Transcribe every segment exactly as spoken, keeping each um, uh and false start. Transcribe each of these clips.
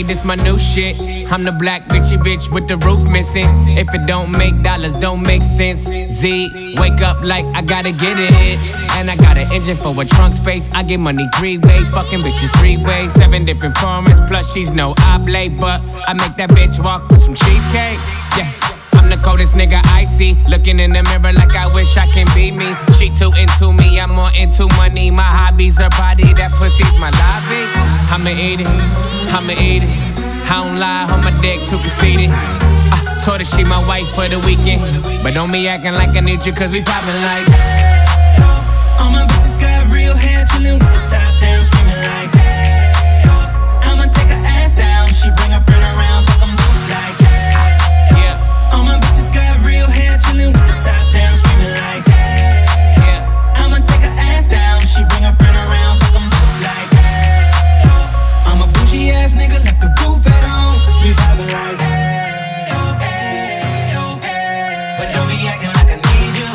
this my new shit. I'm the black bitchy bitch with the roof missing. If it don't make dollars, don't make sense. Z, wake up like I gotta get it. And I got an engine for a trunk space. I get money three ways, fucking bitches three ways. Seven different formats, plus she's no oblate. But I make that bitch walk with some cheesecake. Yeah, I'm the coldest nigga I see. Looking in the mirror like I wish I can be me. She too into me, I'm more into money. My hobbies are body, that pussy's my lobby. I'ma eat it, I'ma eat it. I don't lie, on my dick too conceited. I told her she my wife for the weekend. But don't be acting like I need you, cause we poppin' like. All my bitches got real hair, chillin' with the top down, screaming like, hey, yo. I'ma take her ass down, she bring her friend around, fuck 'em both like, hey, yeah. All my bitches got real hair, chillin' with the top down, screaming like, hey, yeah. I'ma take her ass down, she bring her friend around, fuck 'em both like, hey, yo. I'm a bougie ass nigga, left the roof at home, we vibin' like, hey, yo, hey, yo, hey. But don't be acting like I need you.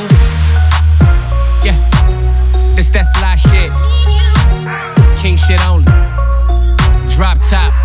This that fly shit, king shit only. Drop top,